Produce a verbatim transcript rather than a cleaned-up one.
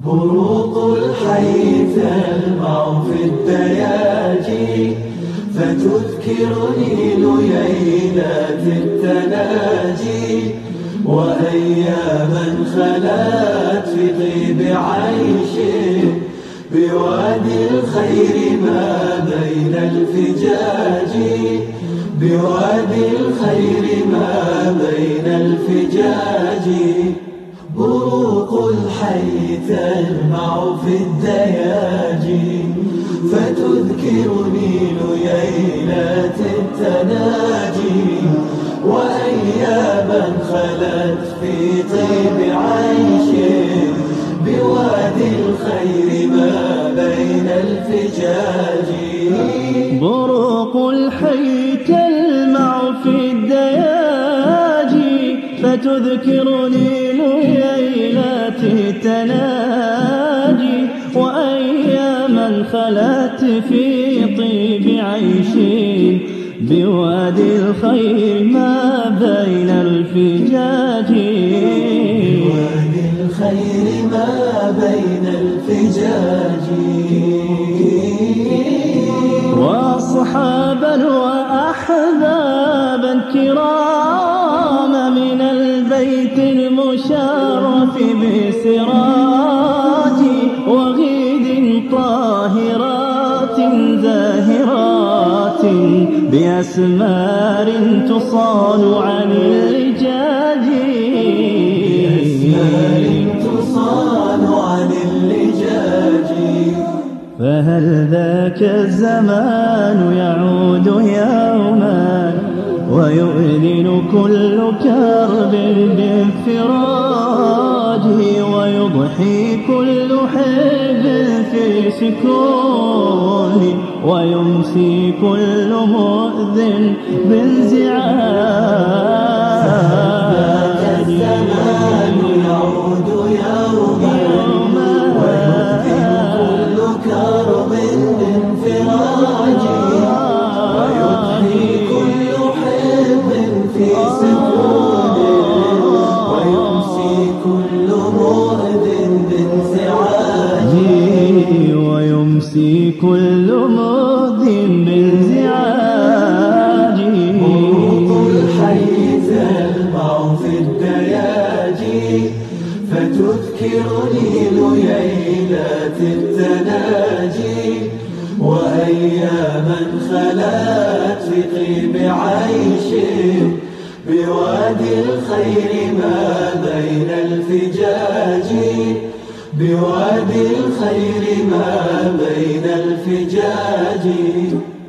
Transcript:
بروق الحي تلمع في الدياجي فتذكرني ليلات التناجي وأياما خلت في طيب عيش بوادي الخير ما بين الفجاج بوادي الخير ما بين الفجاج بروق الحي تلمع في الدياجي فتذكرني ليلات التناجي وأياما خلت في طيب عيش بوادي الخير ما بين الفجاج بروق الحي تلمع في الدياجي فتذكرني ليلات التناجي وأياما خلت في طيب عيش بوادي الخير ما بين الفجاج بوادي الخير ما بين الفجاج وأصحابا وأحبابا كرام من البيت المشرف بسراج وغيد طاهرات زاهرات بأسمار تصان عن اللجاج بأسمار تصان عن اللجاج فهل ذاك الزمان يعود يوما ويؤذن كل كرب بانفراجه ويضحي كل حب في سكون ويمسي كل مؤذن بانزعاج الزمان يعود يوما ويؤذن كل كرب بانفراج ويضحي كل حب في سكون ويمسي كل مؤذن بانزعاج ويمسي كل مؤذن بانزعاج بروق الحي تلمع في الدياجي فتذكرني ليلات التناجي وأياما خلت في طيب عيش بوادي الخير ما بين الفجاج بوادي الخير ما بين الفجاج